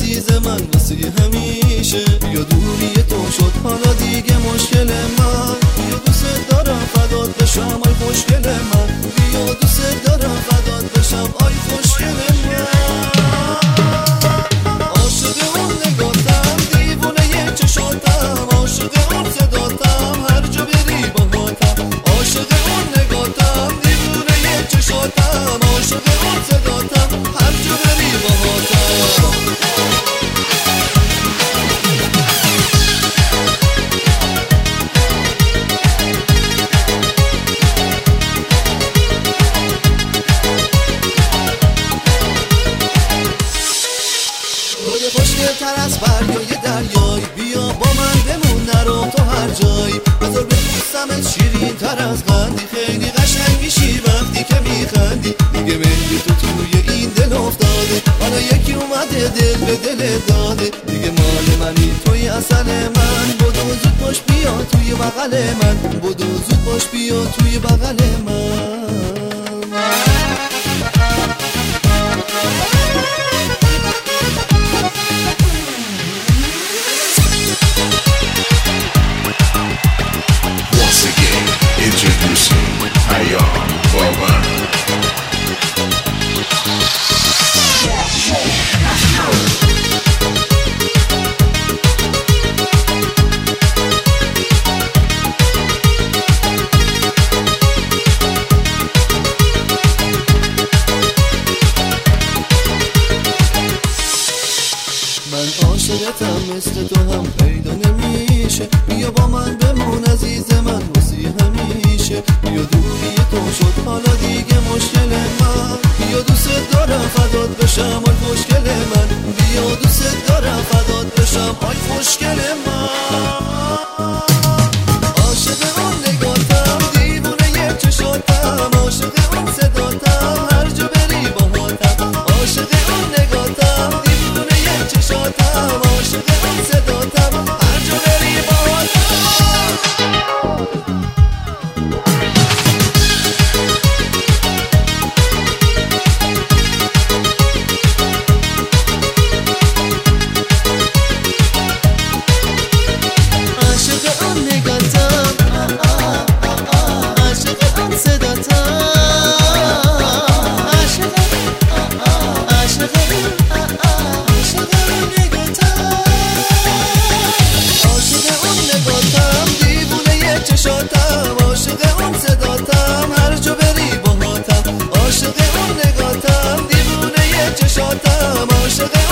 عزیز من واسه همیشه. بیا دوری تو شد حالا دیگه مشکل من. بیا دوست دارم فدات بشم آی خوشگل من. بیا دوست دارم فدات بشم آی خوشگل من. عاشق اون نگاتم دیوونه چشاتم، عاشق اون صداتم هر جا بری باهاتم. عاشق اون نگاتم دیوونه چشاتم، عاشق اون صداتم هر جا بری باهاتم. خوشگل تر از فریای دریای، بیا با من بمون نرو تو هر جایی. بذار ببوسمت شیرین تر از قندی، خیلی قشنگ میشی وقتی که میخندی. دیگه مهر تو توی این دل افتاده، حالا یکی اومده دل به دل داده. دیگه مال منی توی اصل من، بدو زود باش بیا توی بغل من. بدو زود باش بیا توی بغل من. Introducing Hayan Boban. من عاشقتم مثل تو هم پیدا نمیشه. بیا با من بمون عزیز من واسه همیشه. بیا دوری تو شد حالا دیگه مشکل من. بیا دوست دارم فدات بشم آی خوشگل من. بیا دوست دارم فدات بشم آی خوشگل من. عاشق اون نگاتم دیوونه چشاتم، عاشق اون صداتم هر جا بری باهاتم. عاشق اون نگاتم دیوونه چشاتم، عاشق اون صداتم هر جا بری باهاتم. عاشق اون صداتم هر جا بری باهاتم. عاشق اون نگاتم دیوونه چشاتم، عاشق